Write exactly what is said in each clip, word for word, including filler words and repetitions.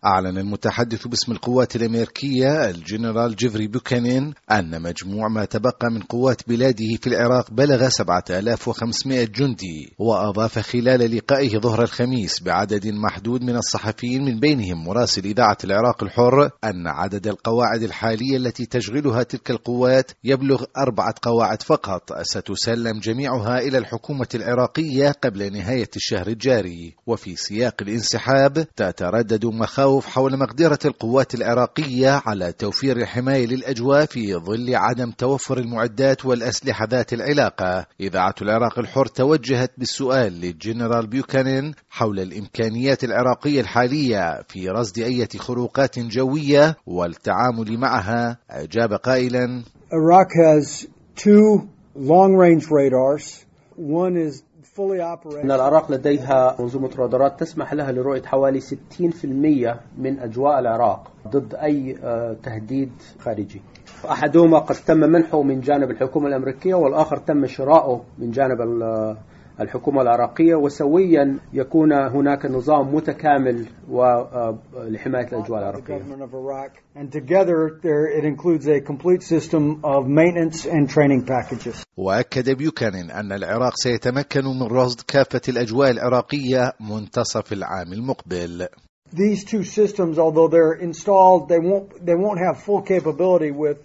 أعلن المتحدث باسم القوات الأمريكية الجنرال جيفري بوكانين أن مجموع ما تبقى من قوات بلاده في العراق بلغ سبعة آلاف وخمسمائة جندي. وأضاف خلال لقائه ظهر الخميس بعدد محدود من الصحفيين من بينهم مراسل إذاعة العراق الحر أن عدد القواعد الحالية التي تشغلها تلك القوات يبلغ أربعة قواعد فقط، ستسلم جميعها إلى الحكومة العراقية قبل نهاية الشهر الجاري. وفي سياق الانسحاب تتردد مخاوف حول مقدرة القوات العراقية على توفير الحماية للأجواء في ظل عدم توفر المعدات والأسلحة ذات العلاقة. إذاعة العراق الحر توجهت بالسؤال للجنرال بوكانين حول الإمكانيات العراقية الحالية في رصد أي خروقات جوية والتعامل معها. أجاب قائلا: Iraq has two long-range radars. One is إن العراق لديها منظومة رادارات تسمح لها لرؤية حوالي ستين بالمئة من أجواء العراق ضد أي تهديد خارجي. أحدهما قد تم منحه من جانب الحكومة الأمريكية، والآخر تم شراؤه من جانب الحكومة العراقية، وسويا يكون هناك نظام متكامل لحماية الأجواء العراقية. And together there it includes a complete system of maintenance and training packages. وأكد بيوكانين أن العراق سيتمكن من رصد كافة الأجواء العراقية منتصف العام المقبل. These two systems, although they're installed, they won't they won't have full capability with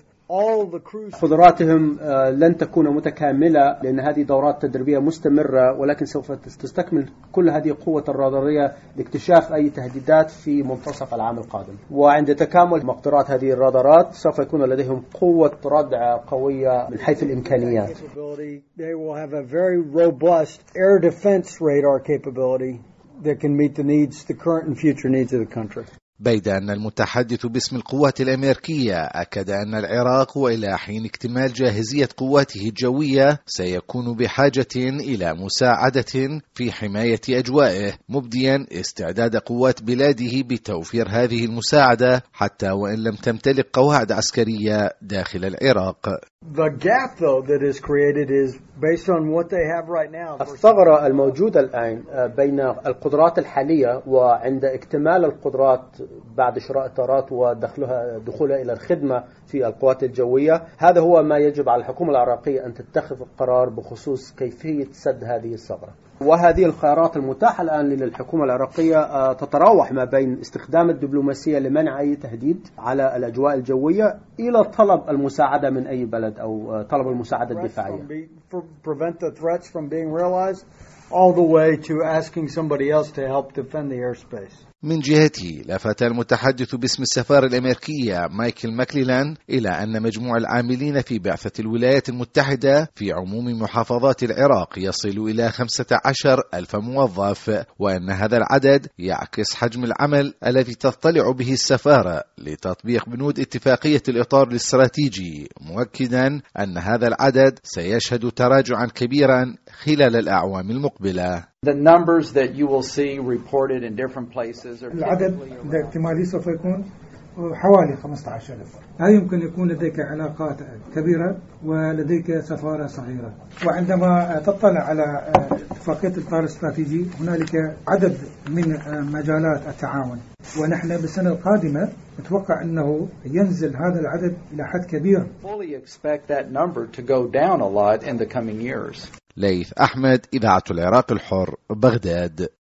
قدراتهم لن تكون متكاملة لأن هذه دورات تدريبية مستمرة، ولكن سوف تستكمل كل هذه القوة الرادارية لاكتشاف أي تهديدات في منتصف العام القادم. وعند تكامل مقدرات هذه الرادارات سوف يكون لديهم قوة ردع قوية من حيث الإمكانيات. They will have a very robust air defense radar capability that can meet the needs, the current and future needs of the country. بيد أن المتحدث باسم القوات الأمريكية أكد أن العراق وإلى حين اكتمال جاهزية قواته الجوية سيكون بحاجة إلى مساعدة في حماية أجوائه، مبديا استعداد قوات بلاده بتوفير هذه المساعدة حتى وإن لم تمتلك قواعد عسكرية داخل العراق. The gap though that is created is based on what they have right now. الثغرة الموجودة الآن بين القدرات الحالية وعند اكتمال القدرات بعد شراء الطائرات ودخلها دخولها إلى الخدمة في القوات الجوية، هذا هو ما يجب على الحكومة العراقية أن تتخذ القرار بخصوص كيفية سد هذه الثغرة. وهذه الخيارات المتاحة الآن للحكومة العراقية تتراوح ما بين استخدام الدبلوماسية لمنع أي تهديد على الأجواء الجوية إلى طلب المساعدة من أي بلد أو طلب المساعدة الدفاعية. all the way to asking somebody else to help defend the airspace. من جهته لفت المتحدث باسم السفارة الأمريكية مايكل ماكليلان إلى أن مجموع العاملين في بعثة الولايات المتحدة في عموم محافظات العراق يصل إلى خمسة عشر ألف موظف، وأن هذا العدد يعكس حجم العمل الذي تطلع به السفارة لتطبيق بنود اتفاقية الإطار الاستراتيجي، مؤكدا أن هذا العدد سيشهد تراجعا كبيرا خلال الأعوام المقبلة. The numbers that you will see reported in different places are العدد الاحتمالي سوف يكون حوالي خمسة عشر ألف. لا يمكن يكون لديك علاقات كبيرة ولديك سفارة صغيرة. وعندما تطلع على اتفاقية الإطار الاستراتيجي هنالك عدد من مجالات التعاون، ونحن بالسنة القادمة نتوقع أنه ينزل هذا العدد إلى حد كبير. Fully expect that number to go down a lot in the coming years. ليث أحمد، إذاعة العراق الحر، بغداد.